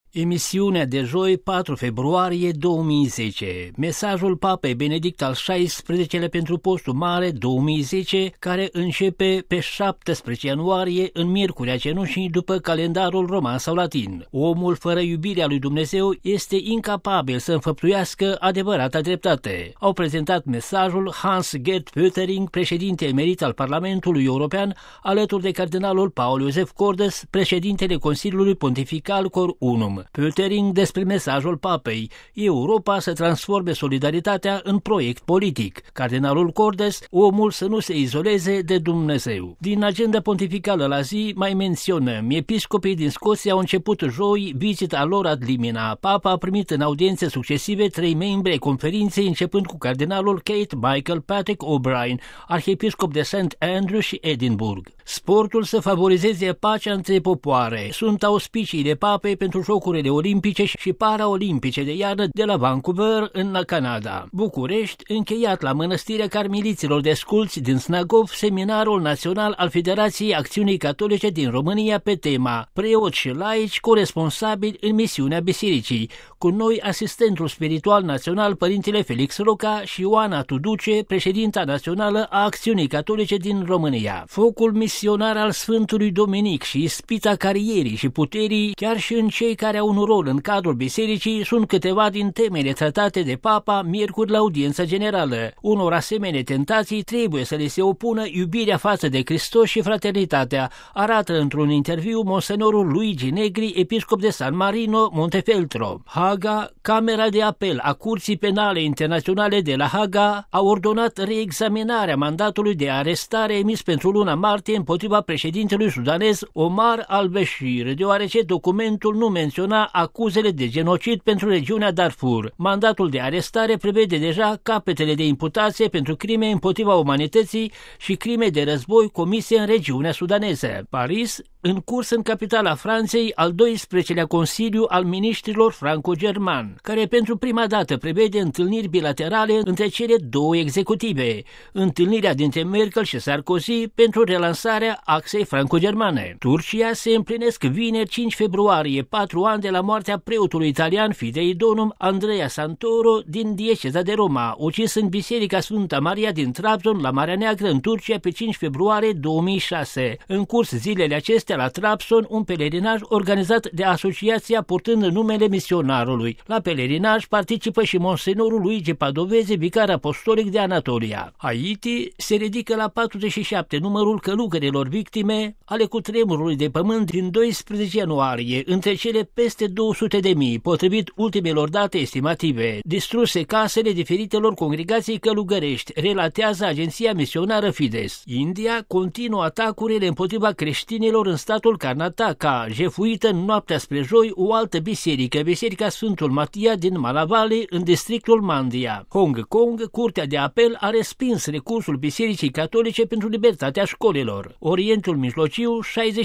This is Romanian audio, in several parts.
Emisiunea de joi, 4 februarie 2010. Mesajul Papei Benedict al XVI-lea pentru postul mare 2010, care începe pe 17 ianuarie, în Miercurea Cenușii, după calendarul roman sau latin. Omul fără iubirea lui Dumnezeu este incapabil să înfăptuiască adevărata dreptate. Au prezentat mesajul Hans-Gert Pöttering, președinte emerit al Parlamentului European, alături de cardinalul Paul Joseph Cordes, președintele Consiliului Pontifical Cor Unum. Pöttering despre mesajul Papei: Europa să transforme solidaritatea în proiect politic. Cardinalul Cordes: omul să nu se izoleze de Dumnezeu. Din agenda pontificală la zi mai menționăm: episcopii din Scoția au început joi vizita lor ad limina. Papa a primit în audiențe succesive 3 membri ai conferinței, începând cu cardinalul Kate Michael Patrick O'Brien, arhiepiscop de St. Andrew și Edinburgh. Sportul să favorizeze pacea între popoare. Sunt auspiciile Papei pentru Jocurile Olimpice și Paraolimpice de iarnă de la Vancouver, în Canada. București, încheiat la Mănăstirea Carmeliților de Sculți din Snagov, seminarul național al Federației Acțiunii Catolice din România pe tema Preoți și laici coresponsabili în misiunea bisericii. Cu noi asistentul spiritual național Părintele Felix Roca și Ioana Tuduce, președinta națională a Acțiunii Catolice din România. Focul misionar al Sfântului Dominic și ispita carierii și puterii, chiar și în cei care au un rol în cadrul bisericii, sunt câteva din temele tratate de Papa miercuri la audiența generală. Unor asemenea tentații trebuie să le se opună iubirea față de Hristos și fraternitatea, arată într-un interviu monsenorul Luigi Negri, episcop de San Marino, Montefeltro. Haga, Camera de Apel a Curții Penale Internaționale de la Haga, a ordonat reexaminarea mandatului de arestare emis pentru luna martie împotriva președintelui sudanez Omar al-Bashir, deoarece documentul nu menționa acuzele de genocid pentru regiunea Darfur. Mandatul de arestare prevede deja capetele de imputație pentru crime împotriva umanității și crime de război comise în regiunea sudaneză. Paris, în curs în capitala Franței al 12-lea Consiliu al Miniștrilor franco-german, care pentru prima dată prevede întâlniri bilaterale între cele două executive, întâlnirea dintre Merkel și Sarkozy pentru relansarea axei franco-germane. Turcia se împlinesc vineri 5 februarie 4 ani de la moartea preotului italian Fidei Donum Andrea Santoro din dieceza de Roma, ucis în Biserica Sfânta Maria din Trabzon la Marea Neagră în Turcia pe 5 februarie 2006. În curs zilele acestea la Trabzon un pelerinaj organizat de asociația purtând numele misionarului. La pelerinaj participă și monsenorul Luigi Padoveze, vicar apostolic de Anatolia. Haiti se ridică la 47 numărul călugărilor victime ale cutremurului de pământ din 12 ianuarie, între cele peste 200.000, potrivit ultimelor date estimative. Distruse casele diferitelor congregații călugărești, relatează agenția misionară Fides. India continuă atacurile împotriva creștinilor în statul Karnataka, jefuită în noaptea spre joi o altă biserică, Biserica Sfântul Matia din Malavale, în districtul Mandia. Hong Kong, Curtea de Apel a respins recursul Bisericii Catolice pentru libertatea școlilor. Orientul Mijlociu,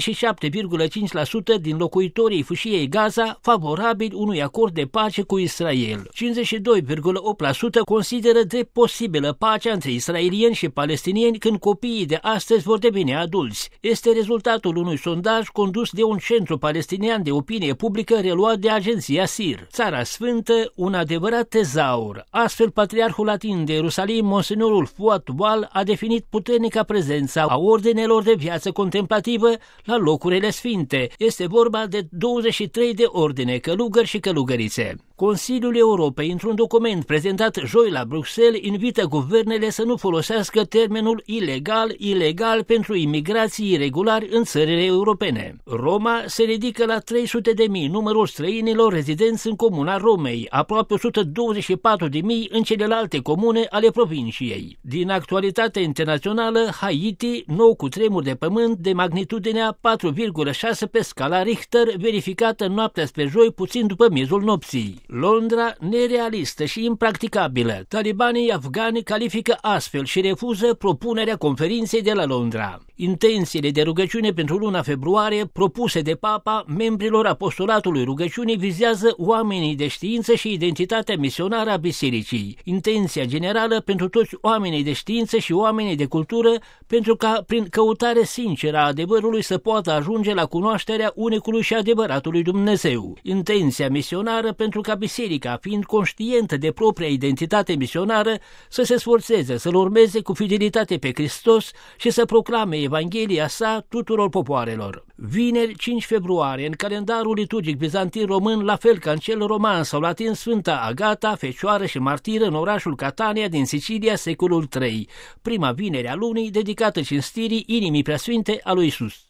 67,5% din locuitorii fâșiei Gaza favorabili unui acord de pace cu Israel. 52,8% consideră drept posibilă pacea între israelieni și palestinieni când copiii de astăzi vor deveni adulți. Este rezultatul unui sondaj condus de un centru palestinian de opinie publică reluat de agenția SIR. Țara Sfântă, un adevărat tezaur. Astfel, Patriarhul Latin de Ierusalim, monsenorul Fuad Wal, a definit puternica prezența a ordinelor de viață contemplativă la locurile sfinte. Este vorba de 23 de ordine, călugări și călugărițe. Consiliul Europei, într-un document prezentat joi la Bruxelles, invită guvernele să nu folosească termenul ilegal pentru imigrații irregulari în țările europene. Roma se ridică la 300.000 numărul străinilor rezidenți în comuna Romei, aproape 124.000 în celelalte comune ale provinciei. Din actualitatea internațională, Haiti, nou cutremur de pământ de magnitudinea 4,6 pe scala Richter, verificată în noaptea spre joi puțin după miezul nopții. Londra nerealistă și impracticabilă. Talibanii afgani califică astfel și refuză propunerea conferinței de la Londra. Intențiile de rugăciune pentru luna februarie propuse de Papa membrilor apostolatului rugăciunii vizează oamenii de știință și identitatea misionară a bisericii. Intenția generală pentru toți oamenii de știință și oamenii de cultură, pentru ca prin căutare sinceră a adevărului să poată ajunge la cunoașterea unicului și adevăratului Dumnezeu. Intenția misionară pentru ca biserica, fiind conștientă de propria identitate misionară, să se sforțeze să-L urmeze cu fidelitate pe Hristos și să proclame Evanghelia sa tuturor popoarelor. Vineri 5 februarie, în calendarul liturgic bizantin român, la fel ca în cel roman sau latin, Sfânta Agata, fecioară și martiră în orașul Catania din Sicilia, secolul III, prima vinere a lunii dedicată cinstirii inimii preasfinte a lui Iisus.